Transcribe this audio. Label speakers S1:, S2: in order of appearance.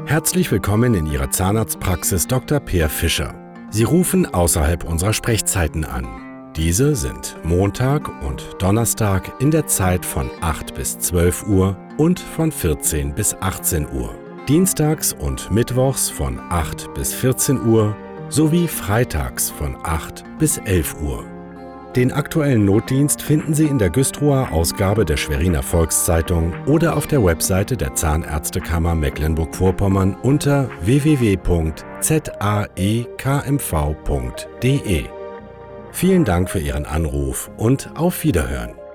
S1: Herzlich willkommen in Ihrer Zahnarztpraxis Dr. Peer Fischer. Sie rufen außerhalb unserer Sprechzeiten an. Diese sind Montag und Donnerstag in der Zeit von 8 bis 12 Uhr und von 14 bis 18 Uhr. Dienstags und Mittwochs von 8 bis 14 Uhr sowie freitags von 8 bis 11 Uhr. Den aktuellen Notdienst finden Sie in der Güstrower Ausgabe der Schweriner Volkszeitung oder auf der Webseite der Zahnärztekammer Mecklenburg-Vorpommern unter www.zaekmv.de. Vielen Dank für Ihren Anruf und auf Wiederhören.